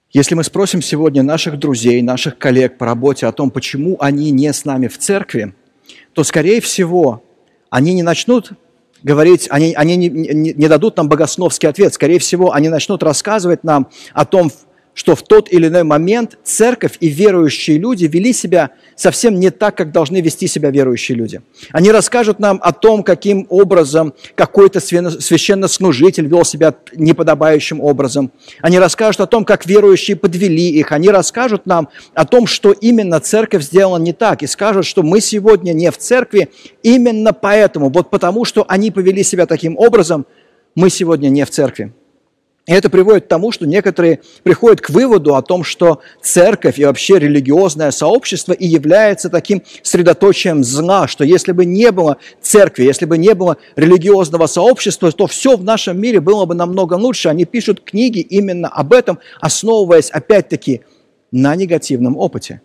Если мы спросим сегодня наших друзей, наших коллег по работе о том, почему они не с нами в церкви, то, скорее всего, они не начнут говорить, они не дадут нам богословский ответ. Скорее всего, они начнут рассказывать нам о том, что в тот или иной момент церковь и верующие люди вели себя совсем не так, как должны вести себя верующие люди. Они расскажут нам о том, каким образом какой-то священнослужитель вел себя неподобающим образом. Они расскажут о том, как верующие подвели их. Они расскажут нам о том, что именно церковь сделала не так. И скажут, что мы сегодня не в церкви именно поэтому. Вот потому, что они повели себя таким образом, мы сегодня не в церкви. И это приводит к тому, что некоторые приходят к выводу о том, что церковь и вообще религиозное сообщество и является таким средоточием зла, что если бы не было церкви, если бы не было религиозного сообщества, то все в нашем мире было бы намного лучше. Они пишут книги именно об этом, основываясь опять-таки на негативном опыте.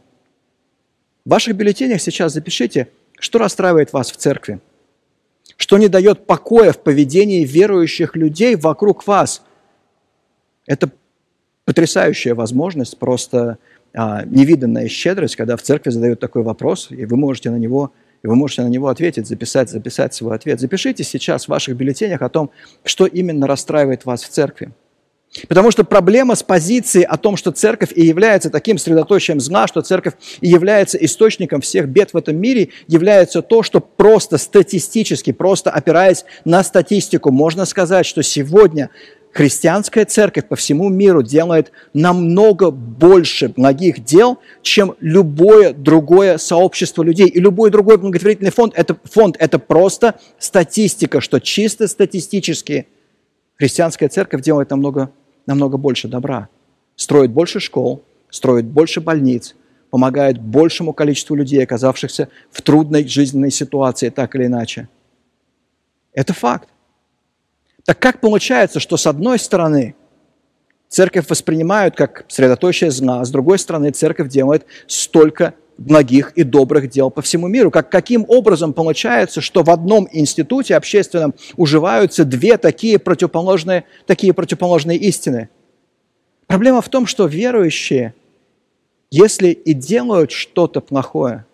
В ваших бюллетенях сейчас запишите, что расстраивает вас в церкви, что не дает покоя в поведении верующих людей вокруг вас. Это потрясающая возможность, просто невиданная щедрость, когда в церкви задают такой вопрос, и вы можете на него ответить, записать свой ответ. Запишите сейчас в ваших бюллетенях о том, что именно расстраивает вас в церкви. Потому что проблема с позиции о том, что церковь и является таким средоточием зла, что церковь и является источником всех бед в этом мире, является то, что просто статистически, просто опираясь на статистику, можно сказать, что сегодня христианская церковь по всему миру делает намного больше благих дел, чем любое другое сообщество людей. И любой другой благотворительный фонд – это просто статистика, что чисто статистически христианская церковь делает намного больше добра. Строит больше школ, строит больше больниц, помогает большему количеству людей, оказавшихся в трудной жизненной ситуации, так или иначе. Это факт. Так как получается, что с одной стороны церковь воспринимают как средоточие зла, а с другой стороны церковь делает столько благих и добрых дел по всему миру? Каким образом получается, что в одном институте общественном уживаются две такие противоположные истины? Проблема в том, что верующие, если и делают что-то плохое,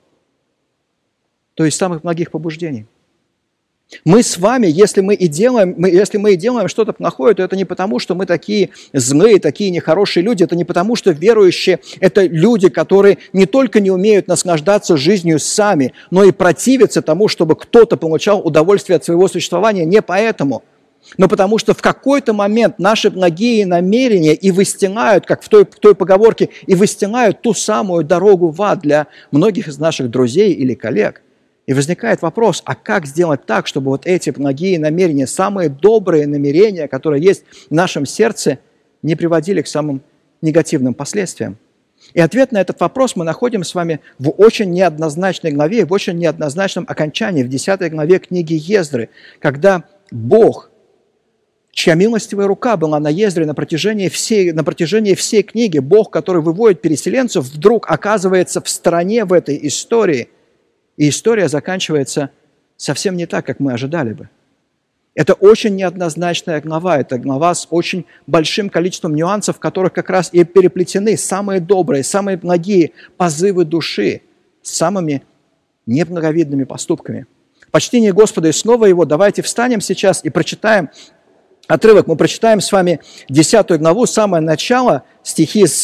то из самых благих побуждений. Мы с вами, если мы и делаем что-то плохое, то это не потому, что мы такие злые, такие нехорошие люди, это не потому, что верующие – это люди, которые не только не умеют наслаждаться жизнью сами, но и противятся тому, чтобы кто-то получал удовольствие от своего существования не поэтому, но потому что в какой-то момент наши благие намерения и выстилают, как в той поговорке, и выстилают ту самую дорогу в ад для многих из наших друзей или коллег. И возникает вопрос, а как сделать так, чтобы вот эти благие намерения, самые добрые намерения, которые есть в нашем сердце, не приводили к самым негативным последствиям? И ответ на этот вопрос мы находим с вами в очень неоднозначной главе, в очень неоднозначном окончании, в 10 главе книги Ездры, когда Бог, чья милостивая рука была на Ездре на протяжении всей книги, Бог, который выводит переселенцев, вдруг оказывается в стороне в этой истории. И история заканчивается совсем не так, как мы ожидали бы. Это очень неоднозначная глава, это глава с очень большим количеством нюансов, в которых как раз и переплетены самые добрые, самые благие позывы души с самыми неблаговидными поступками. В почтении Господа и Слова Его давайте встанем сейчас и прочитаем отрывок. Мы прочитаем с вами 10 главу, самое начало, стихи с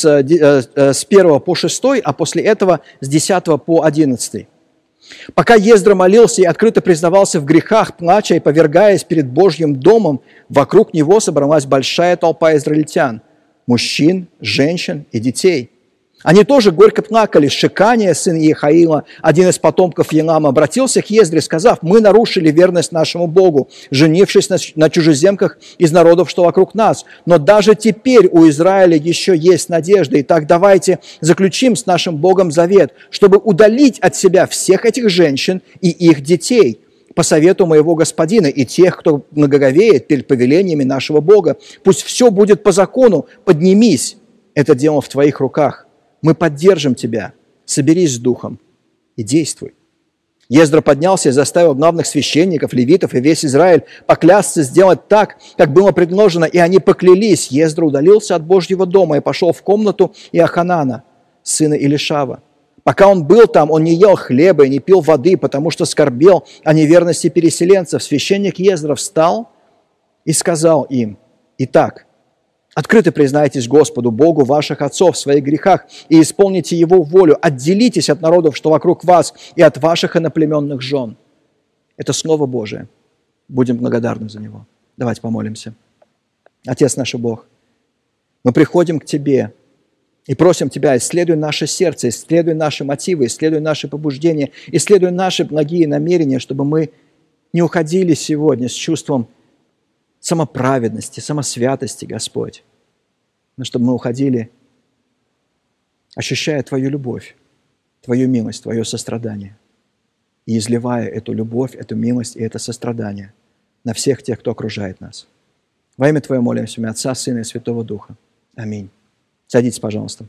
1 по 6, а после этого с 10 по 11. «Пока Ездра молился и открыто признавался в грехах, плача и повергаясь перед Божьим домом, вокруг него собралась большая толпа израильтян, мужчин, женщин и детей. Они тоже горько плакали. Шекания, сын Иехаила, один из потомков Елама, обратился к Ездре, сказав: «Мы нарушили верность нашему Богу, женившись на чужеземках из народов, что вокруг нас. Но даже теперь у Израиля еще есть надежда. Итак, давайте заключим с нашим Богом завет, чтобы удалить от себя всех этих женщин и их детей, по совету моего господина, и тех, кто благоговеет перед повелениями нашего Бога. Пусть все будет по закону. Поднимись, это дело в твоих руках. Мы поддержим тебя, соберись с духом и действуй». Ездра поднялся и заставил главных священников, левитов и весь Израиль поклясться сделать так, как было предложено, и они поклялись. Ездра удалился от Божьего дома и пошел в комнату Иоханана, сына Илишава. Пока он был там, он не ел хлеба и не пил воды, потому что скорбел о неверности переселенцев. Священник Ездра встал и сказал им: «Итак, открыто признайтесь Господу, Богу ваших отцов в своих грехах и исполните Его волю. Отделитесь от народов, что вокруг вас, и от ваших иноплеменных жен». Это Слово Божие. Будем благодарны за него. Давайте помолимся. Отец наш Бог, мы приходим к Тебе и просим Тебя: исследуй наше сердце, исследуй наши мотивы, исследуй наши побуждения, исследуй наши благие намерения, чтобы мы не уходили сегодня с чувством самоправедности, самосвятости, Господь, но чтобы мы уходили, ощущая Твою любовь, Твою милость, Твое сострадание, и изливая эту любовь, эту милость и это сострадание на всех тех, кто окружает нас. Во имя Твое молимся, имя Отца, Сына и Святого Духа. Аминь. Садитесь, пожалуйста.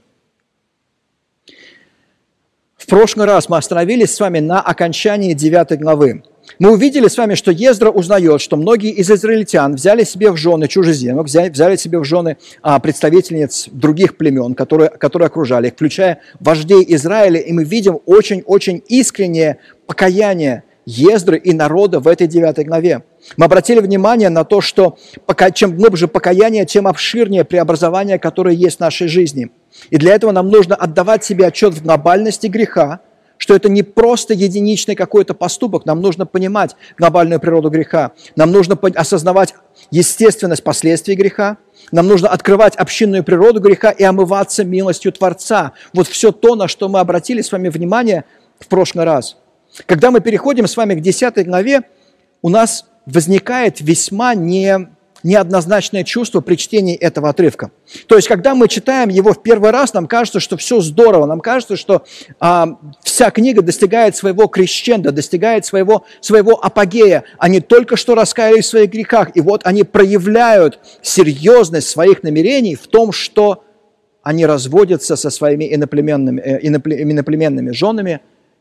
В прошлый раз мы остановились с вами на окончании 9 главы. Мы увидели с вами, что Ездра узнает, что многие из израильтян взяли себе в жены чужеземок, взяли себе в жены представительниц других племен, которые окружали их, включая вождей Израиля. И мы видим очень-очень искреннее покаяние Ездры и народа в этой 9 главе. Мы обратили внимание на то, что чем глубже покаяние, тем обширнее преобразование, которое есть в нашей жизни. И для этого нам нужно отдавать себе отчет в глобальности греха, что это не просто единичный какой-то поступок, нам нужно понимать глобальную природу греха, нам нужно осознавать естественность последствий греха, нам нужно открывать общинную природу греха и омываться милостью Творца. Вот все то, на что мы обратили с вами внимание в прошлый раз. Когда мы переходим с вами к 10 главе, у нас возникает весьма неоднозначное чувство при чтении этого отрывка. То есть, когда мы читаем его в первый раз, нам кажется, что все здорово, нам кажется, что вся книга достигает своего крещендо, достигает своего апогея. Они только что раскаялись в своих грехах, и вот они проявляют серьезность своих намерений в том, что они разводятся со своими иноплеменными женами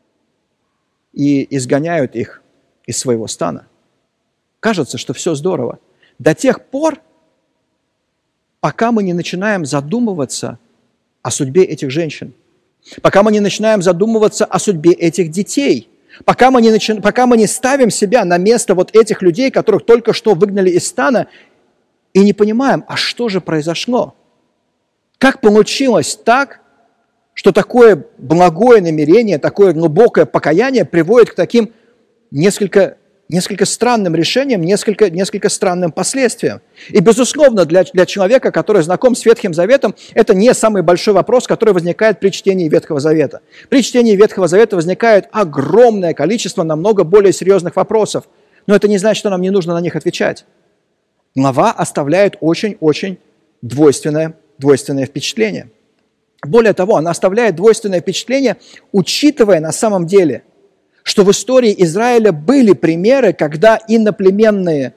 и изгоняют их из своего стана. Кажется, что все здорово. До тех пор, пока мы не начинаем задумываться о судьбе этих женщин, пока мы не начинаем задумываться о судьбе этих детей, пока мы не ставим себя на место вот этих людей, которых только что выгнали из стана, и не понимаем, а что же произошло? Как получилось так, что такое благое намерение, такое глубокое покаяние приводит к таким несколько странным решениям, несколько странным последствиям. И, безусловно, для человека, который знаком с Ветхим Заветом, это не самый большой вопрос, который возникает при чтении Ветхого Завета. При чтении Ветхого Завета возникает огромное количество намного более серьезных вопросов. Но это не значит, что нам не нужно на них отвечать. Глава оставляет очень-очень двойственное впечатление. Более того, она оставляет двойственное впечатление, учитывая на самом деле, что в истории Израиля были примеры, когда иноплеменные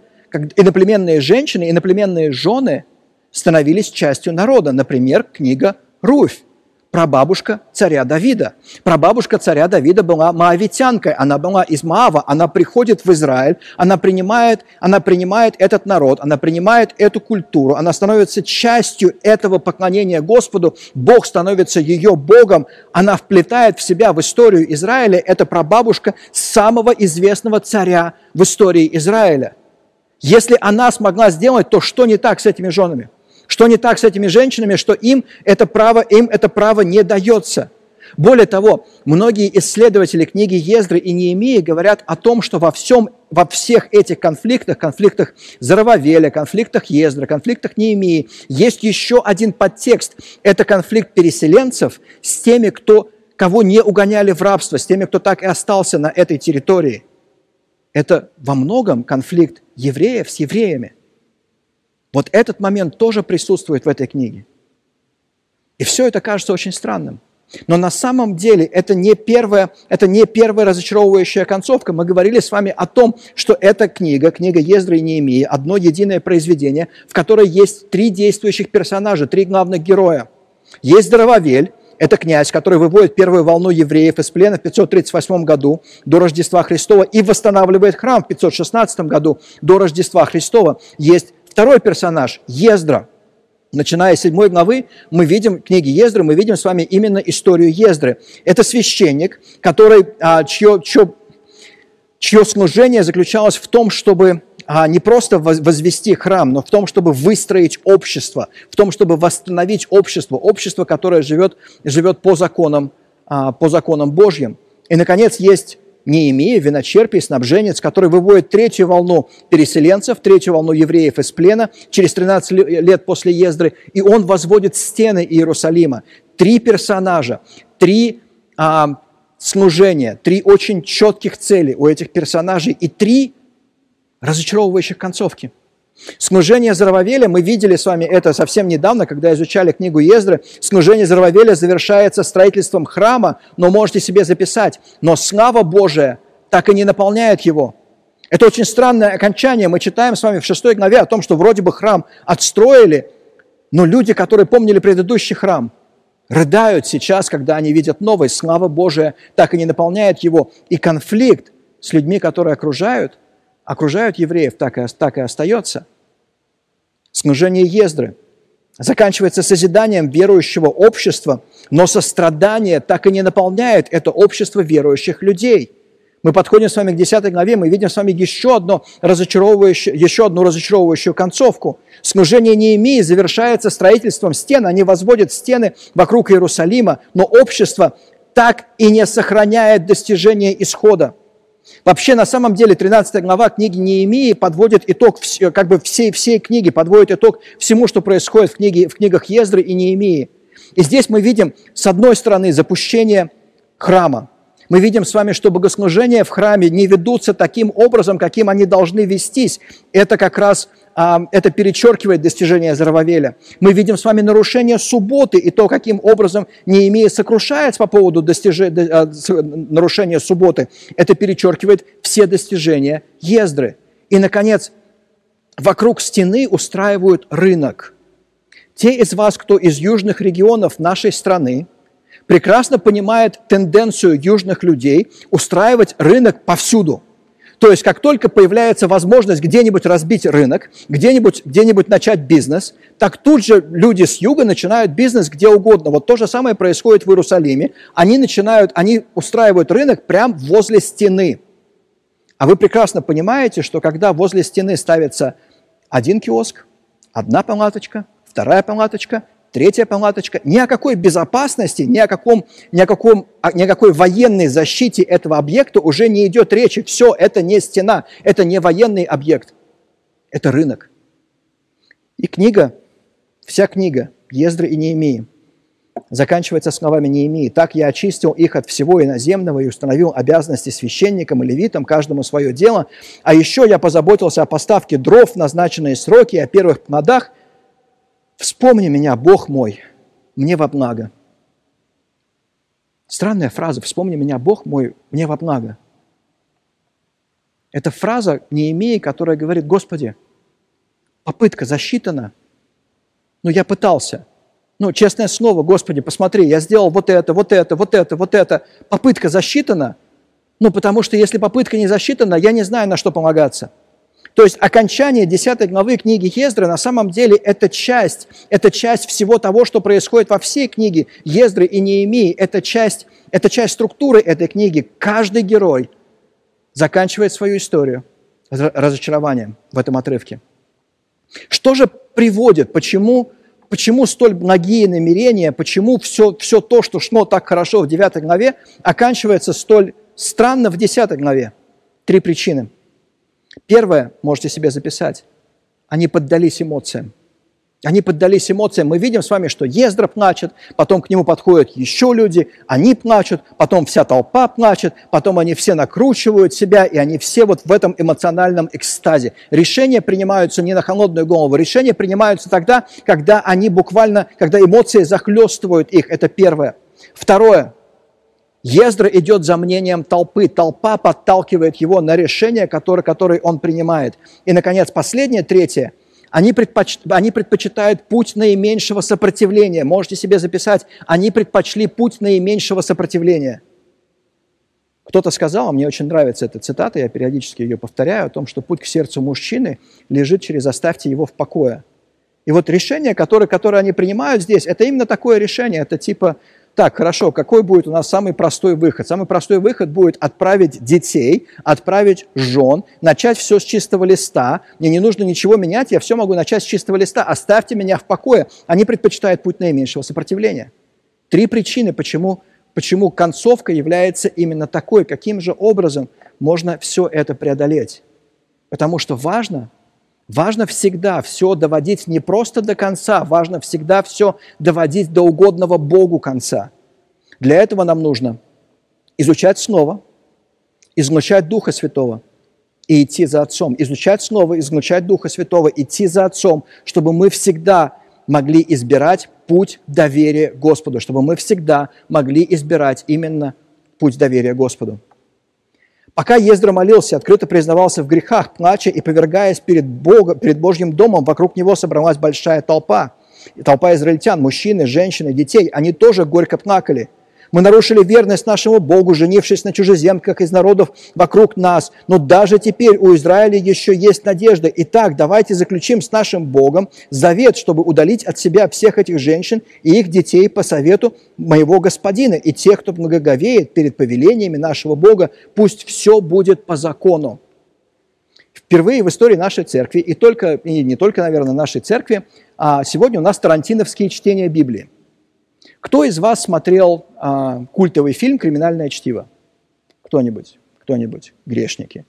женщины, иноплеменные жены становились частью народа. Например, книга Руфь, прабабушка царя Давида. Прабабушка царя Давида была моавитянкой, она была из Моава, она приходит в Израиль, она принимает этот народ, она принимает эту культуру, она становится частью этого поклонения Господу, Бог становится ее Богом, она вплетает в себя в историю Израиля, это прабабушка самого известного царя в истории Израиля. Если она смогла сделать, то что не так с этими женами? Что не так с этими женщинами, что им это право не дается? Более того, многие исследователи книги Ездры и Неемии говорят о том, что во всех этих конфликтах Зоровавеля, конфликтах Ездры, конфликтах Неемии, есть еще один подтекст. Это конфликт переселенцев с теми, кого не угоняли в рабство, с теми, кто так и остался на этой территории. Это во многом конфликт евреев с евреями. Вот этот момент тоже присутствует в этой книге. И все это кажется очень странным. Но на самом деле это не первая разочаровывающая концовка. Мы говорили с вами о том, что эта книга Ездры и Неемии, одно единое произведение, в которой есть 3 действующих персонажа, 3 главных героя. Есть Зоровавель, Это князь, который выводит первую волну евреев из плена в 538 году до Рождества Христова и восстанавливает храм в 516 году до Рождества Христова. Есть второй персонаж – Ездра. Начиная с 7 главы, мы видим, книги Ездры, мы видим с вами именно историю Ездры. Это священник, который, чье служение заключалось в том, чтобы не просто возвести храм, но в том, чтобы выстроить общество, в том, чтобы восстановить общество, которое живет по законам Божьим. И, наконец, есть Неемия, виночерпий, снабженец, который выводит третью волну переселенцев, третью волну евреев из плена через 13 лет после Ездры, и он возводит стены Иерусалима. 3 персонажа, 3 служения, 3 очень четких цели у этих персонажей и 3 разочаровывающих концовки. Служение Зоровавеля, мы видели с вами это совсем недавно, когда изучали книгу Ездры. Служение Зоровавеля завершается строительством храма, но можете себе записать, но слава Божия так и не наполняет его. Это очень странное окончание. Мы читаем с вами в 6 главе о том, что вроде бы храм отстроили, но люди, которые помнили предыдущий храм, рыдают сейчас, когда они видят новый. Слава Божия так и не наполняет его. И конфликт с людьми, которые окружают евреев, так и остается. Служение Ездры заканчивается созиданием верующего общества, но сострадание так и не наполняет это общество верующих людей. Мы подходим с вами к 10 главе, мы видим с вами еще одну разочаровывающую концовку. Служение Неемии завершается строительством стен, они возводят стены вокруг Иерусалима, но общество так и не сохраняет достижения исхода. Вообще, на самом деле, 13 глава книги Неемии подводит итог, всей книги, подводит итог всему, что происходит в книгах Ездры и Неемии. И здесь мы видим, с одной стороны, запущение храма. Мы видим с вами, что богослужения в храме не ведутся таким образом, каким они должны вестись. Это как раз это перечеркивает достижения Зоровавеля. Мы видим с вами нарушение субботы и то, каким образом Неемия сокрушается по поводу нарушения субботы. Это перечеркивает все достижения Ездры. И, наконец, вокруг стены устраивают рынок. Те из вас, кто из южных регионов нашей страны, прекрасно понимают тенденцию южных людей устраивать рынок повсюду. То есть, как только появляется возможность где-нибудь разбить рынок, где-нибудь начать бизнес, так тут же люди с юга начинают бизнес где угодно. Вот то же самое происходит в Иерусалиме. Они устраивают рынок прямо возле стены. А вы прекрасно понимаете, что когда возле стены ставится один киоск, одна палаточка, вторая палаточка, третья палаточка, ни о какой безопасности, ни о какой военной защите этого объекта уже не идет речи. Все, это не стена, это не военный объект, это рынок. И вся книга Ездры и Неемии заканчивается словами Неемии: «Так я очистил их от всего иноземного и установил обязанности священникам и левитам, каждому свое дело. А еще я позаботился о поставке дров в назначенные сроки и о первых плодах. Вспомни меня, Бог мой, мне во благо». Странная фраза «вспомни меня, Бог мой, мне во благо». Это фраза Неемии, которая говорит: Господи, попытка засчитана, но я пытался. Честное слово, Господи, посмотри, я сделал вот это. Попытка засчитана, потому что если попытка не засчитана, я не знаю, на что полагаться. То есть окончание 10 главы книги Ездры на самом деле это часть всего того, что происходит во всей книге Ездры и Неемии. Это часть структуры этой книги. Каждый герой заканчивает свою историю разочарованием в этом отрывке. Что же приводит, почему столь благие намерения, почему все то, что шло так хорошо в 9 главе, оканчивается столь странно в 10 главе? 3 причины. Первое, можете себе записать, они поддались эмоциям. Мы видим с вами, что Ездра плачет, потом к нему подходят еще люди, они плачут, потом вся толпа плачет, потом они все накручивают себя, и они все вот в этом эмоциональном экстазе. Решения принимаются не на холодную голову, решения принимаются тогда, когда эмоции захлестывают их. Это первое. Второе. Ездра идет за мнением толпы. Толпа подталкивает его на решение, которое он принимает. И, наконец, последнее, третье. Они предпочитают путь наименьшего сопротивления. Можете себе записать, они предпочли путь наименьшего сопротивления. Кто-то сказал, мне очень нравится эта цитата, я периодически ее повторяю, о том, что путь к сердцу мужчины лежит через «оставьте его в покое». И вот решение, которое они принимают здесь, это именно такое решение. Это типа, так, хорошо, какой будет у нас самый простой выход? Самый простой выход будет отправить детей, отправить жен, начать все с чистого листа. Мне не нужно ничего менять, я все могу начать с чистого листа. Оставьте меня в покое. Они предпочитают путь наименьшего сопротивления. 3 причины, почему концовка является именно такой, каким же образом можно все это преодолеть. Потому что важно всегда все доводить не просто до конца, важно всегда все доводить до угодного Богу конца. Для этого нам нужно изучать снова, излучать Духа Святого и идти за Отцом. Изучать снова, излучать Духа Святого, идти за Отцом, чтобы мы всегда могли избирать путь доверия Господу, чтобы мы всегда могли избирать именно путь доверия Господу. Пока Ездра молился, открыто признавался в грехах, плача и повергаясь перед Божьим домом, вокруг него собралась большая толпа. Толпа израильтян, мужчины, женщины, детей, они тоже горько плакали. Мы нарушили верность нашему Богу, женившись на чужеземках из народов вокруг нас. Но даже теперь у Израиля еще есть надежда. Итак, давайте заключим с нашим Богом завет, чтобы удалить от себя всех этих женщин и их детей по совету моего господина. И тех, кто благоговеет перед повелениями нашего Бога, пусть все будет по закону. Впервые в истории нашей церкви, и не только, наверное, нашей церкви, сегодня у нас тарантиновские чтения Библии. Кто из вас смотрел культовый фильм «Криминальное чтиво»? Кто-нибудь, грешники.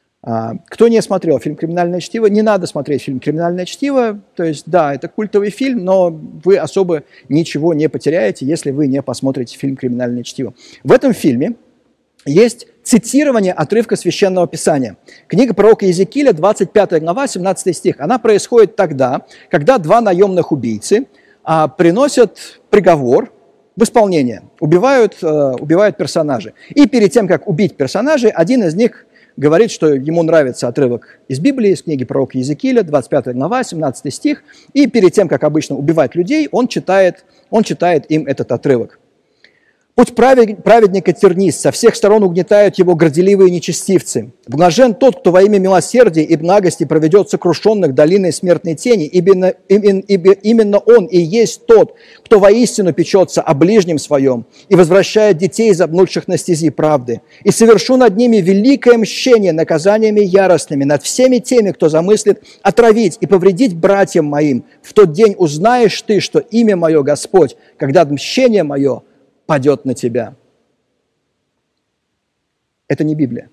Кто не смотрел фильм «Криминальное чтиво», не надо смотреть фильм «Криминальное чтиво». То есть, да, это культовый фильм, но вы особо ничего не потеряете, если вы не посмотрите фильм «Криминальное чтиво». В этом фильме есть цитирование отрывка Священного Писания. Книга пророка Иезекииля, 25 глава, 17 стих. Она происходит тогда, когда 2 наемных убийцы приносят приговор в исполнение, убивают персонажей. И перед тем, как убить персонажей, один из них говорит, что ему нравится отрывок из Библии, из книги пророка Иезекииля, 25 глава, 17 стих. И перед тем, как обычно убивать людей, он читает им этот отрывок. «Путь праведника тернист, со всех сторон угнетают его горделивые нечестивцы. Блажен тот, кто во имя милосердия и благости проведет сокрушенных долиной смертной тени, ибо именно он и есть тот, кто воистину печется о ближнем своем и возвращает детей, заблудших на стези правды. И совершу над ними великое мщение наказаниями яростными, над всеми теми, кто замыслит отравить и повредить братьям моим. В тот день узнаешь ты, что имя мое Господь, когда мщение мое падет на тебя». Это не Библия.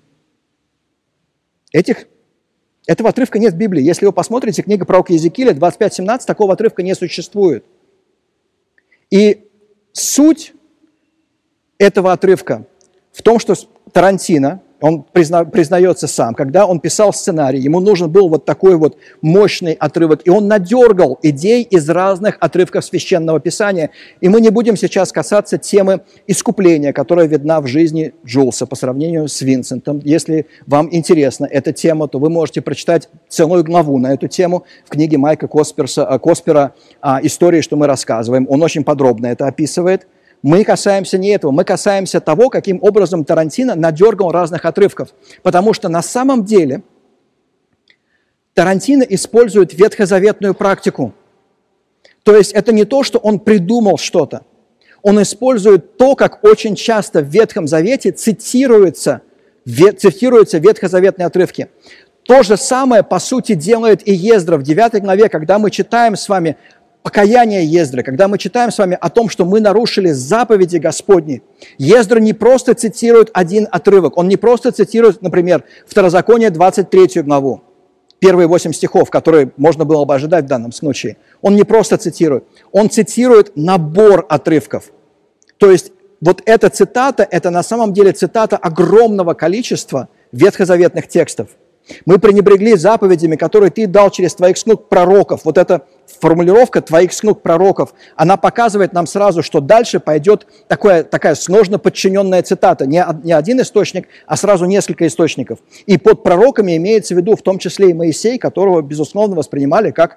Этого отрывка нет в Библии. Если вы посмотрите, книга пророка Иезекииля, 25:17, такого отрывка не существует. И суть этого отрывка в том, что Тарантино, он признается сам, когда он писал сценарий, ему нужен был вот такой вот мощный отрывок, и он надергал идей из разных отрывков Священного Писания. И мы не будем сейчас касаться темы искупления, которая видна в жизни Джулса по сравнению с Винсентом. Если вам интересна эта тема, то вы можете прочитать целую главу на эту тему в книге Майка Коспера «Истории, что мы рассказываем». Он очень подробно это описывает. Мы касаемся не этого, мы касаемся того, каким образом Тарантино надергал разных отрывков. Потому что на самом деле Тарантино использует ветхозаветную практику. То есть это не то, что он придумал что-то. Он использует то, как очень часто в Ветхом Завете цитируются ветхозаветные отрывки. То же самое, по сути, делает и Ездра в 9 главе, когда мы читаем с вами покаяние Ездры, когда мы читаем с вами о том, что мы нарушили заповеди Господни. Ездра не просто цитирует один отрывок, он не просто цитирует, например, Второзаконие 23 главу, первые 8 стихов, которые можно было бы ожидать в данном случае. Он не просто цитирует, он цитирует набор отрывков. То есть вот эта цитата, это на самом деле цитата огромного количества ветхозаветных текстов. Мы пренебрегли заповедями, которые ты дал через твоих слуг пророков. Вот эта формулировка «твоих слуг пророков», она показывает нам сразу, что дальше пойдет такая сложно подчиненная цитата. Не один источник, а сразу несколько источников. И под пророками имеется в виду в том числе и Моисей, которого, безусловно, воспринимали как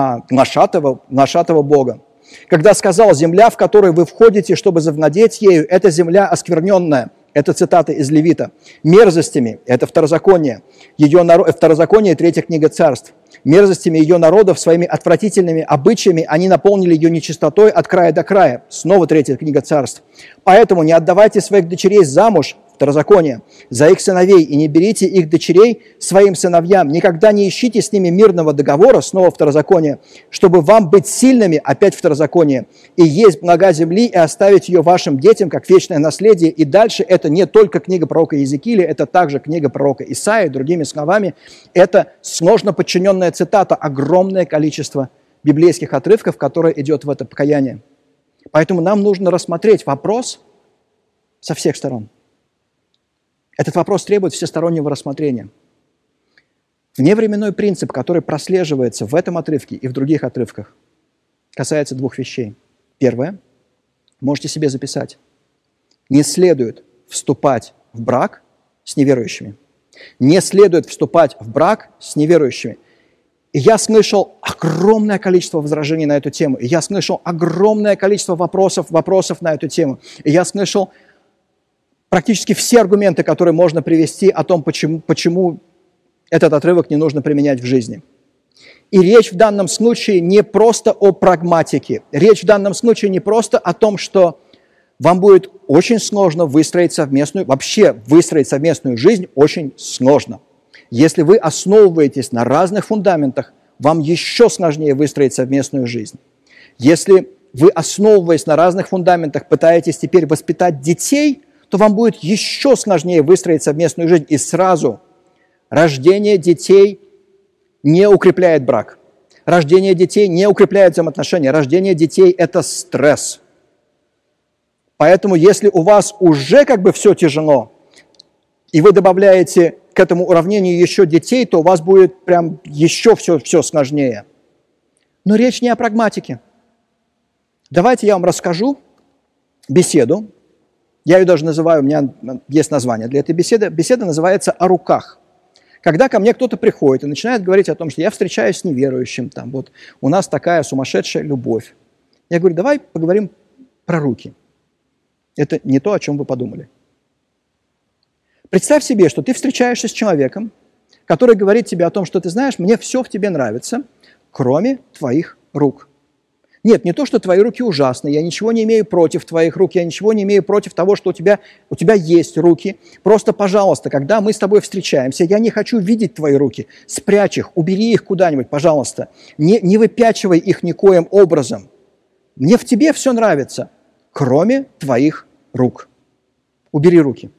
глашатого Бога. Когда сказал: «Земля, в которую вы входите, чтобы завладеть ею, это земля оскверненная». Это цитата из Левита. «Мерзостями» – это Второзаконие. Второзаконие, 3 книга Царств. «Мерзостями ее народов, своими отвратительными обычаями, они наполнили ее нечистотой от края до края». Снова 3 книга Царств. «Поэтому не отдавайте своих дочерей замуж», Второзаконие, «за их сыновей, и не берите их дочерей своим сыновьям, никогда не ищите с ними мирного договора», снова Второзаконие, «чтобы вам быть сильными», опять Второзаконие, «и есть блага земли, и оставить ее вашим детям, как вечное наследие». И дальше это не только книга пророка Иезекииля, это также книга пророка Исаии, другими словами, это сложно подчиненная цитата, огромное количество библейских отрывков, которые идет в это покаяние. Поэтому нам нужно рассмотреть вопрос со всех сторон. Этот вопрос требует всестороннего рассмотрения. Вневременной принцип, который прослеживается в этом отрывке и в других отрывках, касается двух вещей. Первое, можете себе записать: не следует вступать в брак с неверующими. Не следует вступать в брак с неверующими. И я слышал огромное количество возражений на эту тему. И я слышал огромное количество вопросов на эту тему. И я слышал практически все аргументы, которые можно привести о том, почему этот отрывок не нужно применять в жизни. И речь в данном случае не просто о прагматике. Речь в данном случае не просто о том, что вам будет очень сложно выстроить совместную жизнь очень сложно. Если вы основываетесь на разных фундаментах, вам еще сложнее выстроить совместную жизнь. Если вы, основываясь на разных фундаментах, пытаетесь теперь воспитать детей, то вам будет еще сложнее выстроить совместную жизнь. И сразу рождение детей не укрепляет брак. Рождение детей не укрепляет взаимоотношения. Рождение детей – это стресс. Поэтому если у вас уже все тяжело, и вы добавляете к этому уравнению еще детей, то у вас будет прям еще все сложнее. Но речь не о прагматике. Давайте я вам расскажу беседу. Я ее даже называю, у меня есть название для этой беседы. Беседа называется «О руках». Когда ко мне кто-то приходит и начинает говорить о том, что я встречаюсь с неверующим, у нас такая сумасшедшая любовь. Я говорю: давай поговорим про руки. Это не то, о чем вы подумали. Представь себе, что ты встречаешься с человеком, который говорит тебе о том, что ты знаешь, мне все в тебе нравится, кроме твоих рук. Нет, не то, что твои руки ужасны, я ничего не имею против твоих рук, я ничего не имею против того, что у тебя есть руки. Просто, пожалуйста, когда мы с тобой встречаемся, я не хочу видеть твои руки. Спрячь их, убери их куда-нибудь, пожалуйста. Не выпячивай их никоим образом. Мне в тебе все нравится, кроме твоих рук. Убери руки.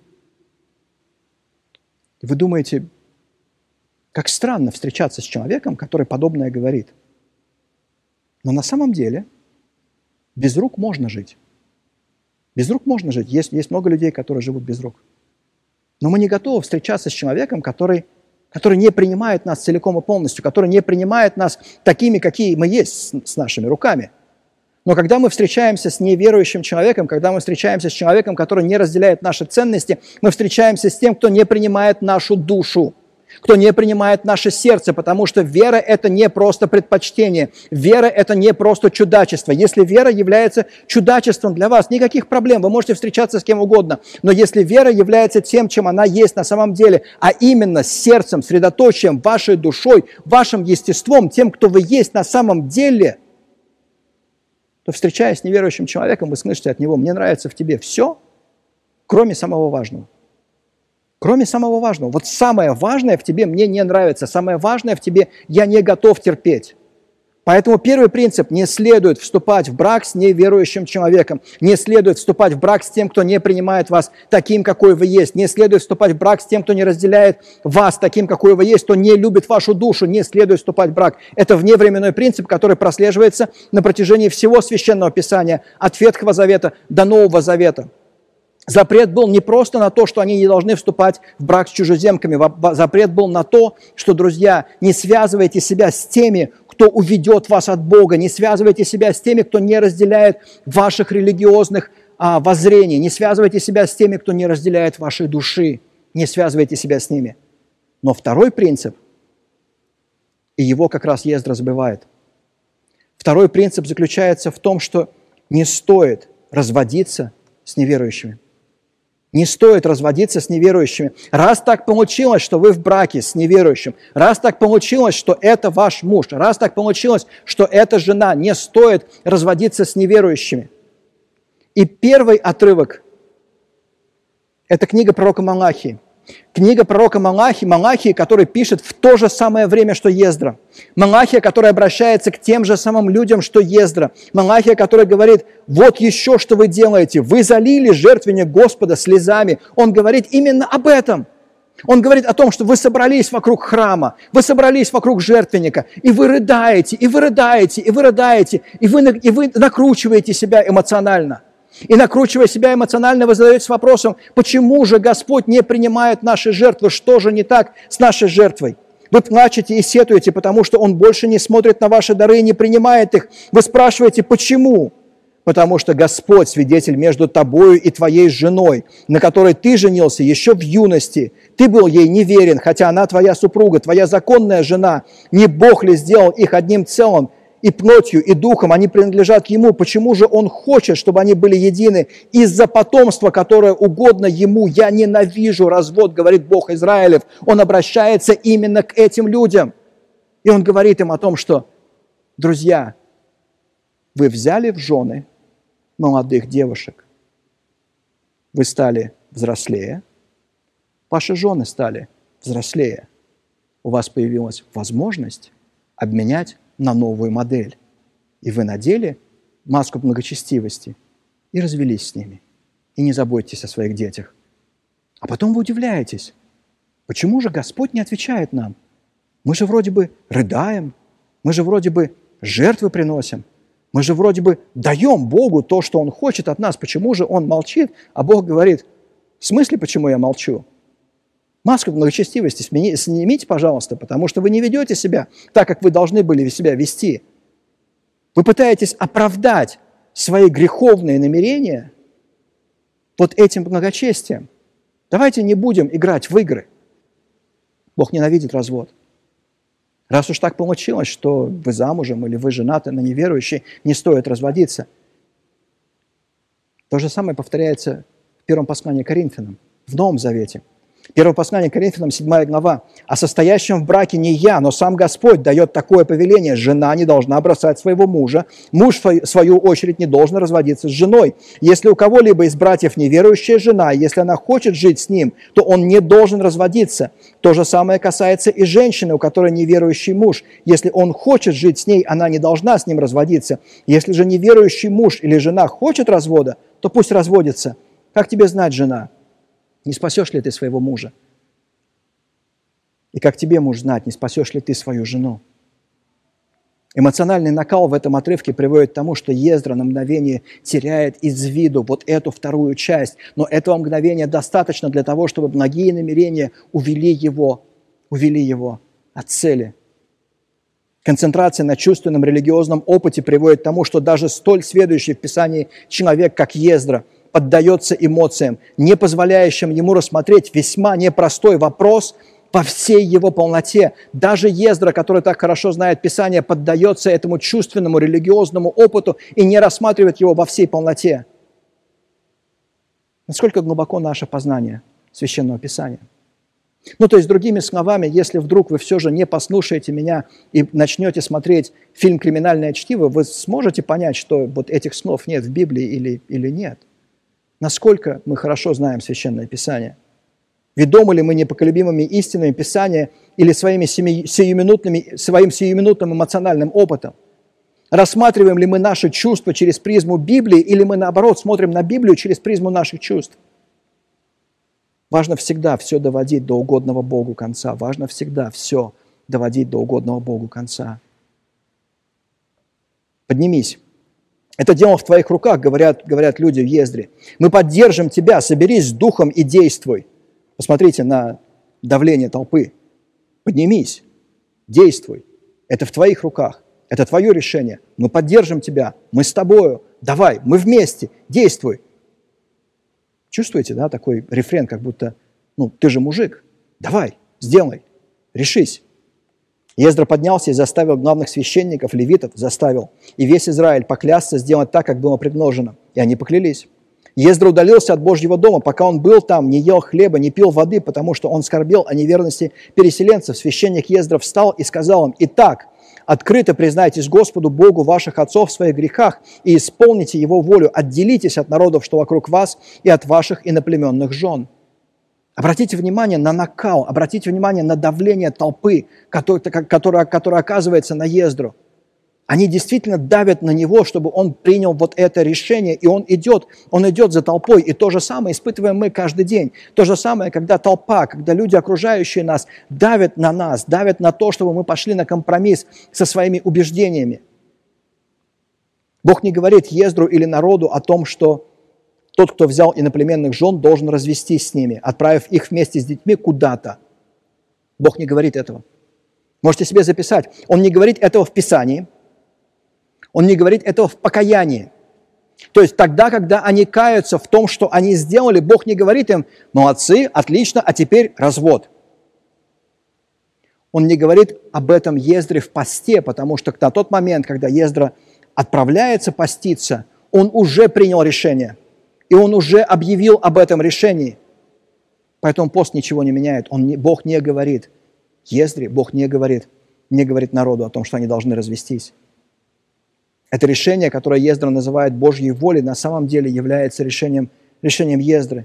Вы думаете, как странно встречаться с человеком, который подобное говорит. Но на самом деле без рук можно жить. Без рук можно жить. Есть много людей, которые живут без рук. Но мы не готовы встречаться с человеком, который не принимает нас целиком и полностью, который не принимает нас такими, какие мы есть, с нашими руками. Но когда мы встречаемся с неверующим человеком, когда мы встречаемся с человеком, который не разделяет наши ценности, мы встречаемся с тем, кто не принимает нашу душу, кто не принимает наше сердце, потому что вера – это не просто предпочтение, вера – это не просто чудачество. Если вера является чудачеством для вас, никаких проблем, вы можете встречаться с кем угодно. Но если вера является тем, чем она есть на самом деле, а именно сердцем, средоточием, вашей душой, вашим естеством, тем, кто вы есть на самом деле, то, встречаясь с неверующим человеком, вы слышите от него: мне нравится в тебе все, кроме самого важного. Кроме самого важного. Вот самое важное в тебе мне не нравится, самое важное в тебе я не готов терпеть. Поэтому первый принцип: не следует вступать в брак с неверующим человеком. Не следует вступать в брак с тем, кто не принимает вас таким, какой вы есть. Не следует вступать в брак с тем, кто не разделяет вас таким, какой вы есть, кто не любит вашу душу. Не следует вступать в брак. Это вневременной принцип, который прослеживается на протяжении всего Священного Писания, от Ветхого Завета до Нового Завета. Запрет был не просто на то, что они не должны вступать в брак с чужеземками. Запрет был на то, что, друзья, не связывайте себя с теми, кто уведет вас от Бога. Не связывайте себя с теми, кто не разделяет ваших религиозных воззрений. Не связывайте себя с теми, кто не разделяет вашей души. Не связывайте себя с ними. Но второй принцип, и его как раз Ездра забывает. Второй принцип заключается в том, что не стоит разводиться с неверующими. Не стоит разводиться с неверующими. Раз так получилось, что вы в браке с неверующим, раз так получилось, что это ваш муж, раз так получилось, что это жена, не стоит разводиться с неверующими. И первый отрывок – это книга пророка Малахии. Книга пророка Малахии, который пишет в то же самое время, что Ездра. Малахия, который обращается к тем же самым людям, что Ездра. Малахия, который говорит, вот еще что вы делаете. Вы залили жертвенник Господа слезами. Он говорит именно об этом. Он говорит о том, что вы собрались вокруг храма, вы собрались вокруг жертвенника, и вы рыдаете, и вы рыдаете, и вы рыдаете, и вы накручиваете себя эмоционально. И накручивая себя эмоционально, вы задаетесь вопросом, почему же Господь не принимает наши жертвы, что же не так с нашей жертвой? Вы плачете и сетуете, потому что Он больше не смотрит на ваши дары и не принимает их. Вы спрашиваете, почему? Потому что Господь свидетель между тобою и твоей женой, на которой ты женился еще в юности. Ты был ей неверен, хотя она твоя супруга, твоя законная жена. Не Бог ли сделал их одним целым? И плотью, и духом они принадлежат Ему. Почему же Он хочет, чтобы они были едины? Из-за потомства, которое угодно Ему. Я ненавижу развод, говорит Бог Израилев. Он обращается именно к этим людям. И Он говорит им о том, что, друзья, вы взяли в жены молодых девушек. Вы стали взрослее. Ваши жены стали взрослее. У вас появилась возможность обменять на новую модель. И вы надели маску благочестивости и развелись с ними. И не заботьтесь о своих детях. А потом вы удивляетесь, почему же Господь не отвечает нам? Мы же вроде бы рыдаем, мы же вроде бы жертвы приносим, мы же вроде бы даем Богу то, что Он хочет от нас. Почему же Он молчит, а Бог говорит, в смысле, почему я молчу? Маску благочестивости снимите, пожалуйста, потому что вы не ведете себя так, как вы должны были себя вести. Вы пытаетесь оправдать свои греховные намерения вот этим благочестием. Давайте не будем играть в игры. Бог ненавидит развод. Раз уж так получилось, что вы замужем или вы женаты на неверующей, не стоит разводиться. То же самое повторяется в первом послании к Коринфянам, в Новом Завете. Первое послание к Коринфянам, 7 глава. «О состоящем в браке не я, но сам Господь дает такое повеление. Жена не должна бросать своего мужа. Муж, в свою очередь, не должен разводиться с женой. Если у кого-либо из братьев неверующая жена, если она хочет жить с ним, то он не должен разводиться. То же самое касается и женщины, у которой неверующий муж. Если он хочет жить с ней, она не должна с ним разводиться. Если же неверующий муж или жена хочет развода, то пусть разводится. Как тебе знать, жена? Не спасешь ли ты своего мужа? И как тебе, муж, знать, не спасешь ли ты свою жену? Эмоциональный накал в этом отрывке приводит к тому, что Ездра на мгновение теряет из виду вот эту вторую часть. Но этого мгновения достаточно для того, чтобы благие намерения увели его от цели. Концентрация на чувственном религиозном опыте приводит к тому, что даже столь сведущий в Писании человек, как Ездра, поддается эмоциям, не позволяющим ему рассмотреть весьма непростой вопрос во всей его полноте. Даже Ездра, который так хорошо знает Писание, поддается этому чувственному религиозному опыту и не рассматривает его во всей полноте. Насколько глубоко наше познание Священного Писания? То есть, другими словами, если вдруг вы все же не послушаете меня и начнете смотреть фильм «Криминальное чтиво», вы сможете понять, что вот этих слов нет в Библии или нет? Насколько мы хорошо знаем Священное Писание? Ведомы ли мы непоколебимыми истинами Писания или своим сиюминутным эмоциональным опытом? Рассматриваем ли мы наши чувства через призму Библии или мы, наоборот, смотрим на Библию через призму наших чувств? Важно всегда все доводить до угодного Богу конца. Важно всегда все доводить до угодного Богу конца. Поднимись. Это дело в твоих руках, говорят люди в Ездре. Мы поддержим тебя, соберись с духом и действуй. Посмотрите на давление толпы. Поднимись, действуй. Это в твоих руках. Это твое решение. Мы поддержим тебя. Мы с тобою. Давай, мы вместе. Действуй. Чувствуете, да, такой рефрен, как будто, ты же мужик. Давай, сделай, решись. Ездра поднялся и заставил главных священников, левитов, заставил, и весь Израиль поклясться сделать так, как было предложено. И они поклялись. Ездра удалился от Божьего дома, пока он был там, не ел хлеба, не пил воды, потому что он скорбел о неверности переселенцев. Священник Ездра встал и сказал им: «Итак, открыто признайтесь Господу Богу ваших отцов в своих грехах и исполните Его волю, отделитесь от народов, что вокруг вас, и от ваших иноплеменных жен». Обратите внимание на накал, обратите внимание на давление толпы, которое оказывается на Ездру. Они действительно давят на него, чтобы он принял вот это решение, и он идет за толпой. И то же самое испытываем мы каждый день. То же самое, когда толпа, когда люди, окружающие нас, давят на нас, давят на то, чтобы мы пошли на компромисс со своими убеждениями. Бог не говорит Ездру или народу о том, что тот, кто взял иноплеменных жен, должен развестись с ними, отправив их вместе с детьми куда-то. Бог не говорит этого. Можете себе записать. Он не говорит этого в Писании. Он не говорит этого в покаянии. То есть тогда, когда они каются в том, что они сделали, Бог не говорит им: молодцы, отлично, а теперь развод. Он не говорит об этом Ездре в посте, потому что на тот момент, когда Ездра отправляется поститься, он уже принял решение. И он уже объявил об этом решении. Поэтому пост ничего не меняет. Бог не говорит Ездре, Бог не говорит народу о том, что они должны развестись. Это решение, которое Ездра называет Божьей волей, на самом деле является решением Ездры.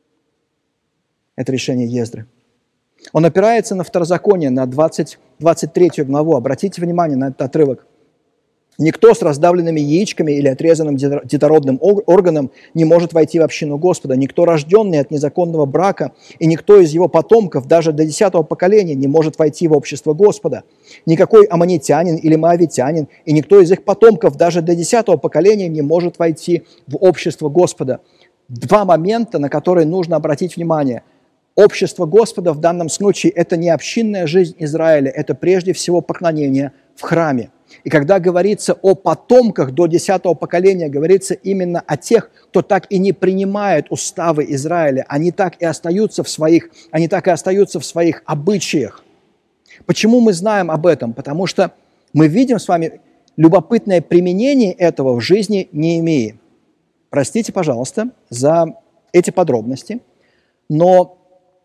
Это решение Ездры. Он опирается на Второзаконие, на 23 главу. Обратите внимание на этот отрывок. «Никто с раздавленными яичками или отрезанным детородным органом не может войти в общину Господа. Никто, рожденный от незаконного брака, и никто из его потомков, даже до 10-го поколения, не может войти в общество Господа. Никакой аммонитянин или моавитянин, и никто из их потомков, даже до 10-го поколения, не может войти в общество Господа». Два момента, на которые нужно обратить внимание. Общество Господа в данном случае – это не общинная жизнь Израиля, это прежде всего поклонение в храме. И когда говорится о потомках до 10-го поколения, говорится именно о тех, кто так и не принимает уставы Израиля. Они так и остаются в своих обычаях. Почему мы знаем об этом? Потому что мы видим с вами любопытное применение этого в жизни Неемии. Простите, пожалуйста, за эти подробности, но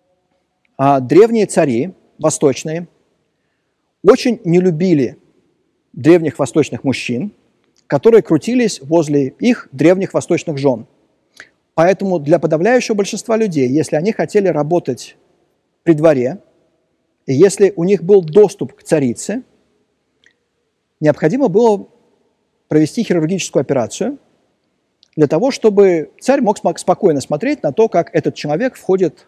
древние цари, восточные, очень не любили древних восточных мужчин, которые крутились возле их древних восточных жен. Поэтому для подавляющего большинства людей, если они хотели работать при дворе, и если у них был доступ к царице, необходимо было провести хирургическую операцию для того, чтобы царь мог спокойно смотреть на то, как этот человек входит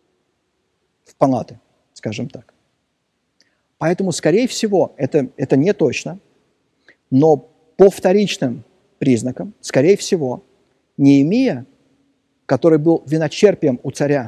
в палаты, скажем так. Поэтому, скорее всего, это не точно, но по вторичным признакам, скорее всего, Неемия, который был виночерпием у царя,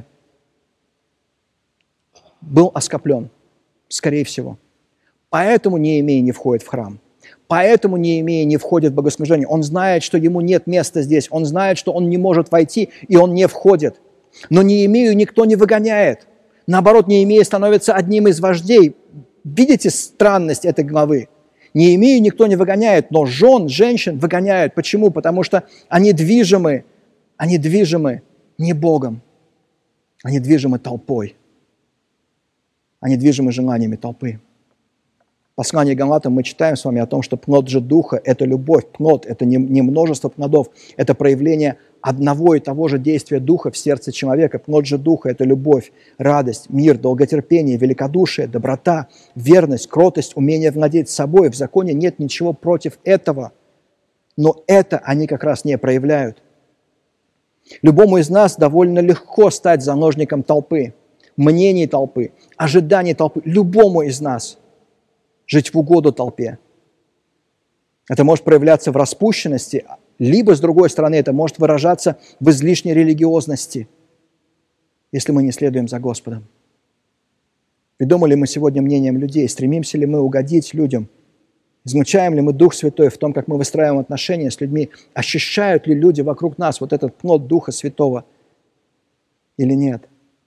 был оскоплен, скорее всего. Поэтому Неемия не входит в храм. Поэтому Неемия не входит в богослужение. Он знает, что ему нет места здесь. Он знает, что он не может войти, и он не входит. Но Неемию никто не выгоняет. Наоборот, Неемия становится одним из вождей. Видите странность этой главы? Неемию никто не выгоняет, но женщин выгоняют. Почему? Потому что они движимы не Богом, они движимы толпой. Они движимы желаниями толпы. В послании к Галатам мы читаем с вами о том, что плод же Духа – это любовь. Плод – это не множество плодов, это проявление одного и того же действия Духа в сердце человека. Плод же Духа – это любовь, радость, мир, долготерпение, великодушие, доброта, верность, кротость, умение владеть собой. В законе нет ничего против этого, но это они как раз не проявляют. Любому из нас довольно легко стать заложником толпы, мнений толпы, ожиданий толпы. Любому из нас жить в угоду толпе. Это может проявляться в распущенности, либо, с другой стороны, это может выражаться в излишней религиозности, если мы не следуем за Господом. Ведомы ли мы сегодня мнением людей? Стремимся ли мы угодить людям? Измучаем ли мы Дух Святой в том, как мы выстраиваем отношения с людьми? Ощущают ли люди вокруг нас вот этот плод Духа Святого или нет?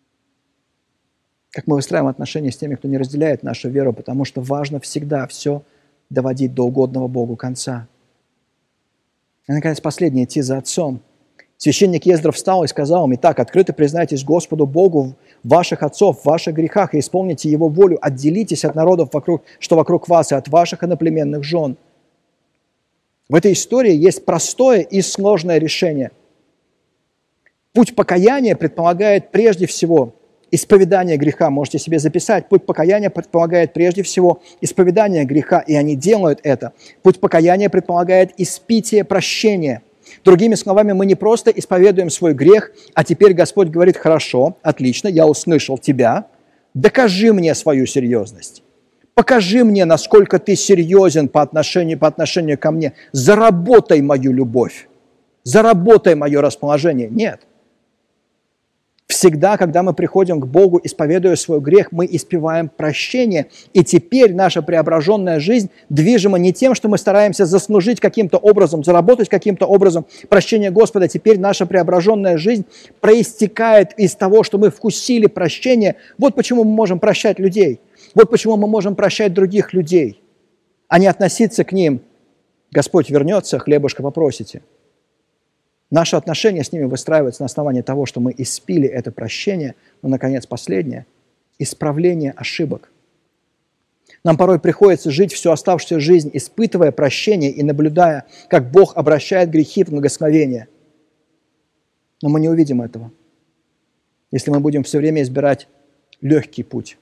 Как мы выстраиваем отношения с теми, кто не разделяет нашу веру, потому что важно всегда все доводить до угодного Богу конца. И, наконец, последнее – идти за Отцом. Священник Ездров встал и сказал им: «Итак, открыто признайтесь Господу Богу ваших отцов в ваших грехах и исполните Его волю, отделитесь от народов, что вокруг вас, и от ваших иноплеменных жен». В этой истории есть простое и сложное решение. Путь покаяния предполагает прежде всего исповедание греха. Можете себе записать. Путь покаяния предполагает прежде всего исповедание греха, и они делают это. Путь покаяния предполагает испитие прощения. Другими словами, мы не просто исповедуем свой грех, а теперь Господь говорит: «Хорошо, отлично, я услышал тебя, докажи мне свою серьезность, покажи мне, насколько ты серьезен по отношению ко мне, заработай мою любовь, заработай мое расположение». Нет. Всегда, когда мы приходим к Богу, исповедуя свой грех, мы испеваем прощение. И теперь наша преображенная жизнь движима не тем, что мы стараемся заслужить каким-то образом, заработать каким-то образом прощение Господа. Теперь наша преображенная жизнь проистекает из того, что мы вкусили прощение. Вот почему мы можем прощать людей. Вот почему мы можем прощать других людей, а не относиться к ним: «Господь вернется, хлебушка попросите». Наши отношения с ними выстраиваются на основании того, что мы испили это прощение. Но, наконец, последнее – исправление ошибок. Нам порой приходится жить всю оставшуюся жизнь, испытывая прощение и наблюдая, как Бог обращает грехи в благословение. Но мы не увидим этого, если мы будем все время избирать легкий путь.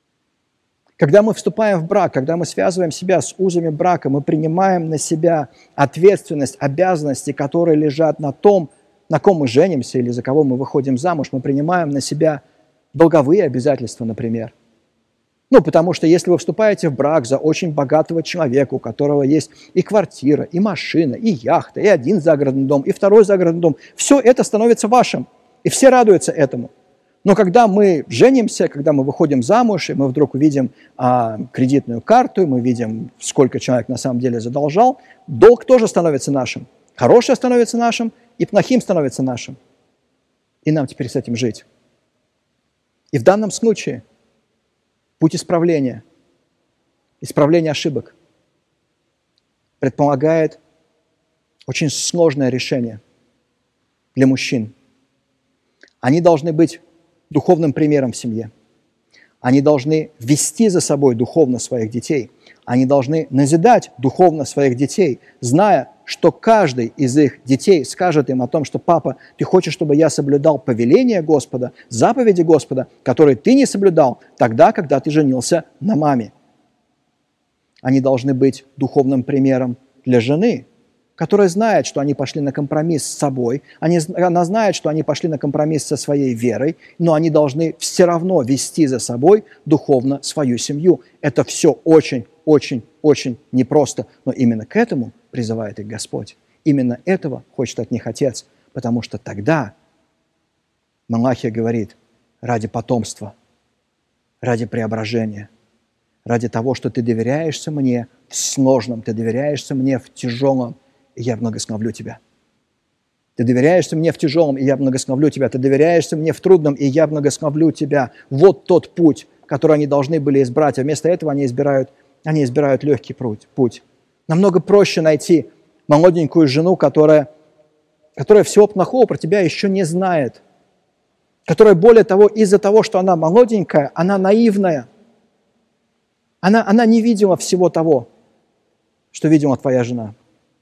Когда мы вступаем в брак, когда мы связываем себя с узами брака, мы принимаем на себя ответственность, обязанности, которые лежат на том, на ком мы женимся или за кого мы выходим замуж. Мы принимаем на себя долговые обязательства, например. Потому что если вы вступаете в брак за очень богатого человека, у которого есть и квартира, и машина, и яхта, и один загородный дом, и второй загородный дом, все это становится вашим, и все радуются этому. Но когда мы женимся, когда мы выходим замуж, и мы вдруг увидим кредитную карту, и мы видим, сколько человек на самом деле задолжал, долг тоже становится нашим. Хорошее становится нашим, и плохим становится нашим. И нам теперь с этим жить. И в данном случае путь исправления ошибок предполагает очень сложное решение для мужчин. Они должны быть духовным примером в семье. Они должны вести за собой духовно своих детей. Они должны назидать духовно своих детей, зная, что каждый из их детей скажет им о том, что: «Папа, ты хочешь, чтобы я соблюдал повеления Господа, заповеди Господа, которые ты не соблюдал тогда, когда ты женился на маме». Они должны быть духовным примером для жены, которая знает, что они пошли на компромисс с собой, она знает, что они пошли на компромисс со своей верой, но они должны все равно вести за собой духовно свою семью. Это все очень, очень, очень непросто, но именно к этому призывает их Господь. Именно этого хочет от них Отец, потому что тогда, Малахия говорит, ради потомства, ради преображения, ради того, что ты доверяешься мне в сложном, ты доверяешься мне в тяжелом, и я благословлю тебя. Ты доверяешься мне в тяжелом, и я благословлю тебя. Ты доверяешься мне в трудном, и я благословлю тебя. Вот тот путь, который они должны были избрать. А вместо этого они избирают легкий путь. Намного проще найти молоденькую жену, которая всего плохого про тебя еще не знает. Которая, более того, из-за того, что она молоденькая, она наивная. Она не видела всего того, что видела твоя жена.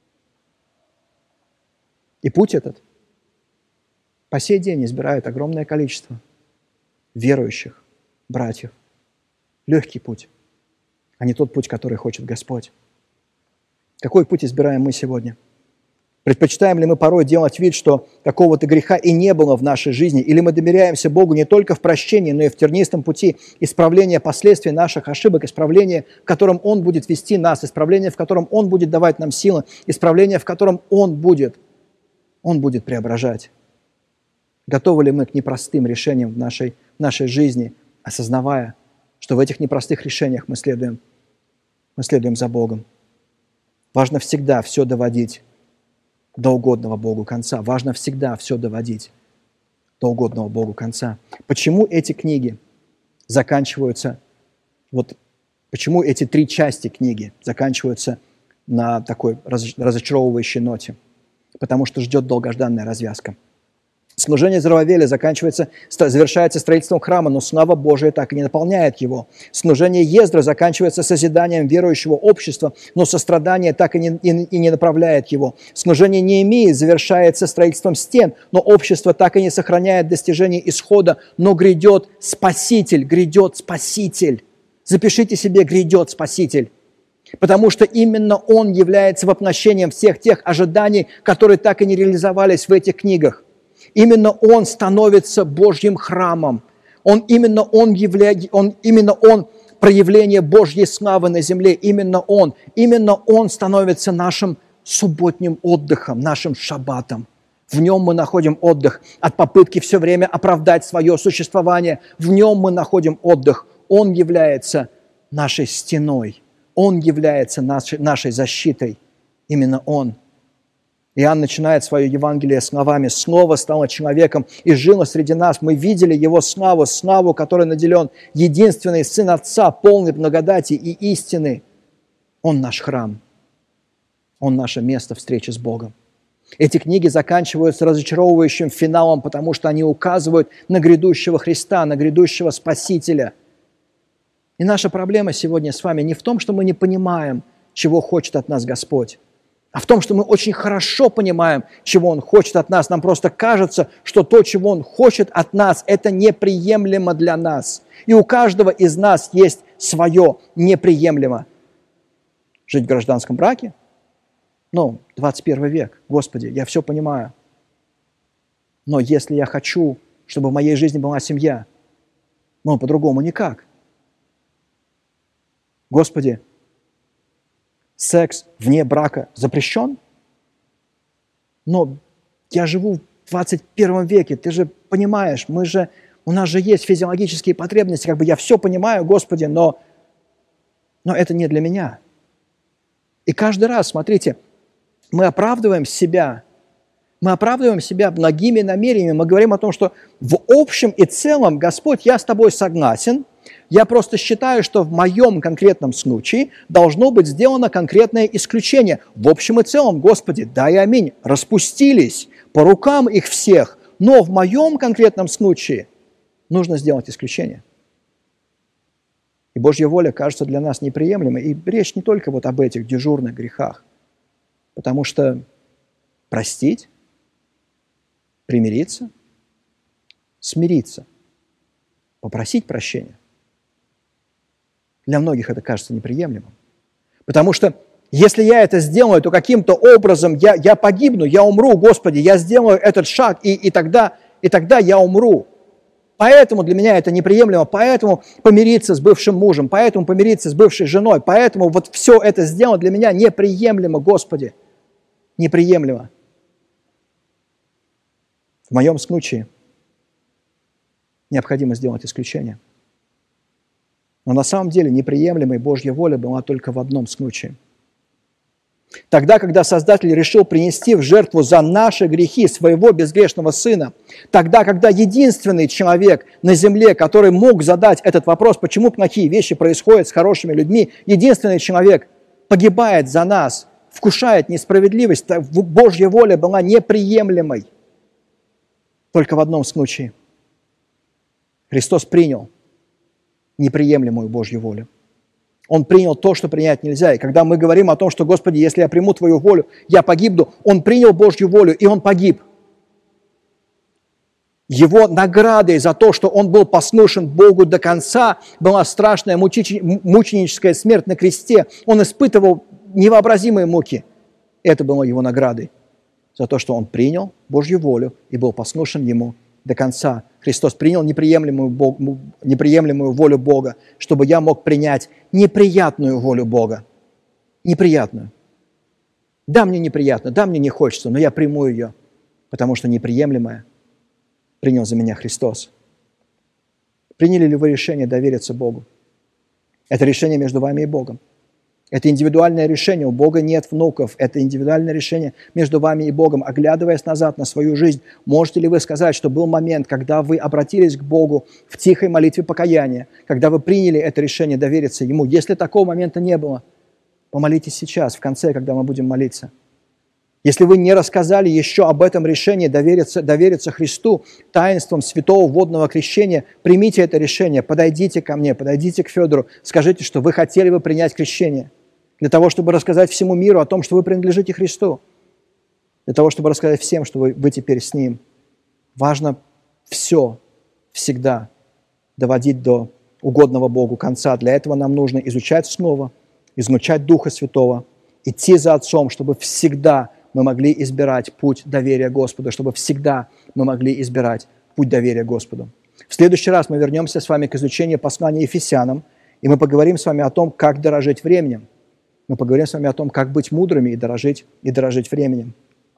И путь этот по сей день избирает огромное количество верующих братьев. Легкий путь, а не тот путь, который хочет Господь. Какой путь избираем мы сегодня? Предпочитаем ли мы порой делать вид, что какого-то греха и не было в нашей жизни, или мы доверяемся Богу не только в прощении, но и в тернистом пути исправления последствий наших ошибок, исправления, в котором Он будет вести нас, исправления, в котором Он будет давать нам силы, исправления, в котором Он будет преображать. Готовы ли мы к непростым решениям в нашей жизни, осознавая, что в этих непростых решениях мы следуем за Богом? Важно всегда все доводить до угодного Богу конца. Важно всегда все доводить до угодного Богу конца. Почему эти книги заканчиваются, почему эти 3 части книги заканчиваются на такой разочаровывающей ноте? Потому что ждет долгожданная развязка. Служение Зоровавеля завершается строительством храма, но слава Божия так и не наполняет его. Служение Ездры заканчивается созиданием верующего общества, но сострадание так и не направляет его. Служение Неемии завершается строительством стен, но общество так и не сохраняет достижение исхода, но грядет Спаситель, грядет Спаситель. Запишите себе: грядет Спаситель. Потому что именно Он является воплощением всех тех ожиданий, которые так и не реализовались в этих книгах. Именно Он становится Божьим храмом. Именно Он проявление Божьей славы на земле. Именно Он становится нашим субботним отдыхом, нашим шаббатом. В Нем мы находим отдых от попытки все время оправдать свое существование. В Нем мы находим отдых. Он является нашей стеной. Он является нашей защитой. Именно Он. Иоанн начинает свое Евангелие словами: «Слово стало человеком и жило среди нас. Мы видели Его славу, которой наделен единственный Сын Отца, полный благодати и истины». Он наш храм. Он наше место встречи с Богом. Эти книги заканчиваются разочаровывающим финалом, потому что они указывают на грядущего Христа, на грядущего Спасителя. И наша проблема сегодня с вами не в том, что мы не понимаем, чего хочет от нас Господь, а в том, что мы очень хорошо понимаем, чего Он хочет от нас. Нам просто кажется, что то, чего Он хочет от нас, это неприемлемо для нас. И у каждого из нас есть свое неприемлемо. Жить в гражданском браке? 21 век. Господи, я все понимаю. Но если я хочу, чтобы в моей жизни была семья, по-другому никак. Господи, секс вне брака запрещен? Но я живу в 21 веке, ты же понимаешь, у нас же есть физиологические потребности, я все понимаю, Господи, но это не для меня. И каждый раз, смотрите, мы оправдываем себя благими намерениями, мы говорим о том, что в общем и целом, Господь, я с Тобой согласен, я просто считаю, что в моем конкретном случае должно быть сделано конкретное исключение. В общем и целом, Господи, да и аминь, распустились, по рукам их всех, но в моем конкретном случае нужно сделать исключение. И Божья воля кажется для нас неприемлемой. И речь не только об этих дежурных грехах, потому что простить, примириться, смириться, попросить прощения, для многих это кажется неприемлемым. Потому что если я это сделаю, то каким-то образом я погибну, я умру, Господи, я сделаю этот шаг, и тогда я умру. Поэтому для меня это неприемлемо, поэтому помириться с бывшим мужем, поэтому помириться с бывшей женой, поэтому все это сделано для меня неприемлемо, Господи, неприемлемо. В моем случае необходимо сделать исключение. Но на самом деле неприемлемой Божья воля была только в одном случае. Тогда, когда Создатель решил принести в жертву за наши грехи своего безгрешного Сына, тогда, когда единственный человек на земле, который мог задать этот вопрос, почему плохие вещи происходят с хорошими людьми, единственный человек погибает за нас, вкушает несправедливость, Божья воля была неприемлемой. Только в одном случае. Христос принял неприемлемую Божью волю. Он принял то, что принять нельзя. И когда мы говорим о том, что, Господи, если я приму Твою волю, я погибну, Он принял Божью волю, и Он погиб. Его наградой за то, что Он был послушен Богу до конца, была страшная мученическая смерть на кресте. Он испытывал невообразимые муки. Это было Его наградой за то, что Он принял Божью волю и был послушен Ему до конца. Христос принял неприемлемую волю Бога, чтобы я мог принять неприятную волю Бога. Неприятную. Да, мне неприятно, да, мне не хочется, но я приму ее, потому что неприемлемое принял за меня Христос. Приняли ли вы решение довериться Богу? Это решение между вами и Богом. Это индивидуальное решение. У Бога нет внуков. Это индивидуальное решение между вами и Богом. Оглядываясь назад на свою жизнь, можете ли вы сказать, что был момент, когда вы обратились к Богу в тихой молитве покаяния, когда вы приняли это решение довериться Ему? Если такого момента не было, помолитесь сейчас, в конце, когда мы будем молиться. Если вы не рассказали еще об этом решении довериться Христу таинством святого водного крещения, примите это решение, подойдите ко мне, подойдите к Федору, скажите, что вы хотели бы принять крещение, для того, чтобы рассказать всему миру о том, что вы принадлежите Христу, для того, чтобы рассказать всем, что вы теперь с Ним. Важно все, всегда доводить до угодного Богу конца. Для этого нам нужно изучать снова, изучать Духа Святого, идти за Отцом, чтобы всегда мы могли избирать путь доверия Господу, чтобы всегда мы могли избирать путь доверия Господу. В следующий раз мы вернемся с вами к изучению послания Ефесянам, и мы поговорим с вами о том, как дорожить временем. Мы поговорим с вами о том, как быть мудрыми и дорожить временем.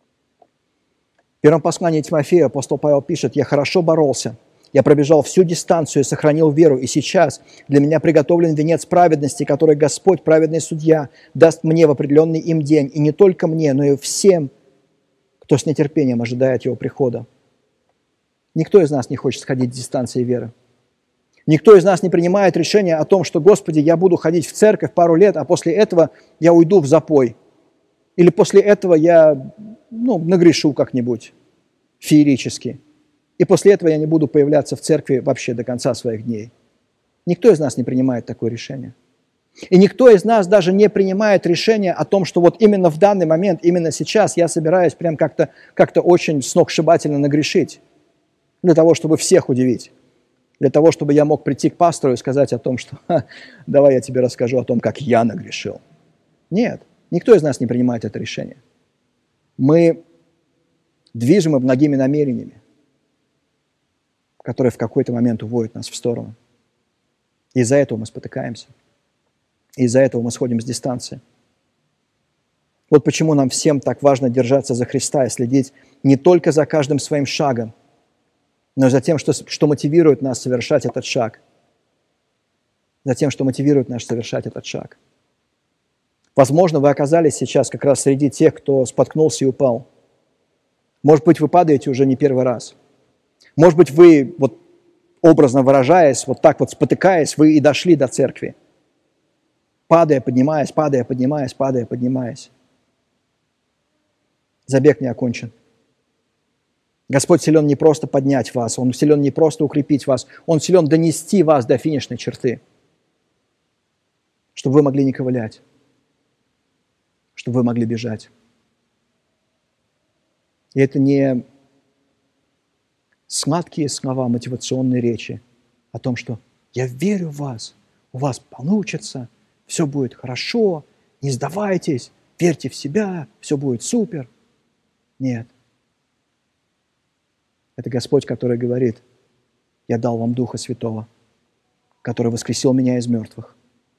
В первом послании Тимофею апостол Павел пишет: «Я хорошо боролся, я пробежал всю дистанцию и сохранил веру, и сейчас для меня приготовлен венец праведности, который Господь, праведный судья, даст мне в определенный им день, и не только мне, но и всем, кто с нетерпением ожидает Его прихода». Никто из нас не хочет сходить с дистанции веры. Никто из нас не принимает решение о том, что, Господи, я буду ходить в церковь пару лет, а после этого я уйду в запой. Или после этого я нагрешу как-нибудь феерически. И после этого я не буду появляться в церкви вообще до конца своих дней. Никто из нас не принимает такое решение. И никто из нас даже не принимает решение о том, что вот именно в данный момент, именно сейчас я собираюсь прям как-то очень сногсшибательно нагрешить. Для того, чтобы всех удивить. Для того, чтобы я мог прийти к пастору и сказать о том, что давай я тебе расскажу о том, как я нагрешил. Нет, никто из нас не принимает это решение. Мы движимы благими намерениями, которые в какой-то момент уводят нас в сторону. Из-за этого мы спотыкаемся. Из-за этого мы сходим с дистанции. Вот почему нам всем так важно держаться за Христа и следить не только за каждым своим шагом, но и за тем, что мотивирует нас совершать этот шаг. За тем, что мотивирует нас совершать этот шаг. Возможно, вы оказались сейчас как раз среди тех, кто споткнулся и упал. Может быть, вы падаете уже не первый раз. Может быть, вы, образно выражаясь, так спотыкаясь, вы и дошли до церкви. Падая, поднимаясь, падая, поднимаясь, падая, поднимаясь. Забег не окончен. Господь силен не просто поднять вас, Он силен не просто укрепить вас, Он силен донести вас до финишной черты, чтобы вы могли не ковылять, чтобы вы могли бежать. И это не сладкие слова мотивационной речи о том, что «я верю в вас, у вас получится, все будет хорошо, не сдавайтесь, верьте в себя, все будет супер». Нет. Это Господь, который говорит: «Я дал вам Духа Святого, который воскресил меня из мертвых,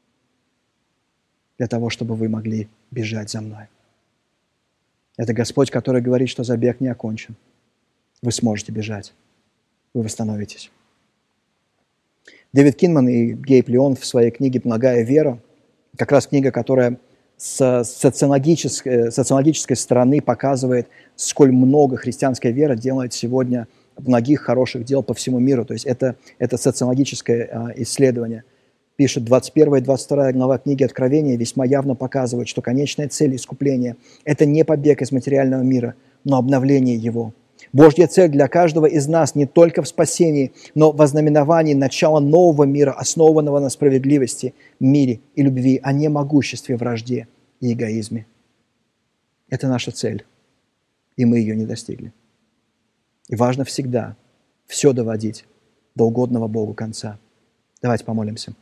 для того, чтобы вы могли бежать за мной». Это Господь, который говорит, что забег не окончен. Вы сможете бежать, вы восстановитесь. Дэвид Кинман и Гейб Леон в своей книге «Благая вера», как раз книга, которая с социологической стороны показывает, сколь много христианская вера делает сегодня многих хороших дел по всему миру. То есть это социологическое исследование. Пишет, 21 и 22 глава книги Откровения весьма явно показывают, что конечная цель искупления – это не побег из материального мира, но обновление его. Божья цель для каждого из нас не только в спасении, но в ознаменовании начала нового мира, основанного на справедливости, мире и любви, а не могуществе, вражде и эгоизме. Это наша цель, и мы ее не достигли. И важно всегда все доводить до угодного Богу конца. Давайте помолимся.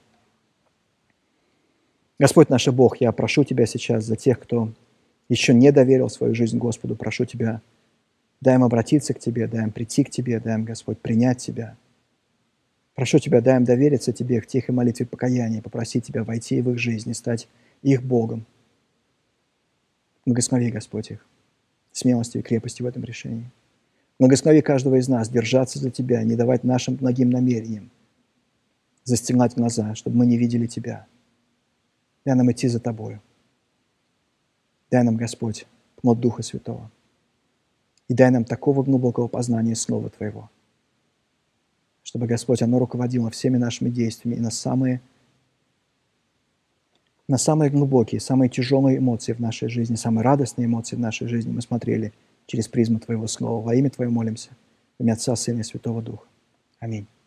Господь наш Бог, я прошу Тебя сейчас за тех, кто еще не доверил свою жизнь Господу, прошу Тебя, дай им обратиться к Тебе, дай им прийти к Тебе, дай им, Господь, принять Тебя. Прошу Тебя, дай им довериться Тебе в тихой молитве покаяния, попросить Тебя войти в их жизнь и стать их Богом. Благослови, Господь, их смелости и крепости в этом решении. Благослови каждого из нас держаться за Тебя, не давать нашим благим намерениям застилать глаза, чтобы мы не видели Тебя. Дай нам идти за Тобою. Дай нам, Господь, плод Духа Святого. И дай нам такого глубокого познания Слова Твоего, чтобы, Господь, оно руководило всеми нашими действиями и на самые глубокие, самые тяжелые эмоции в нашей жизни, самые радостные эмоции в нашей жизни мы смотрели через призму Твоего Слова. Во имя Твое молимся. В имя Отца, Сына и Святого Духа. Аминь.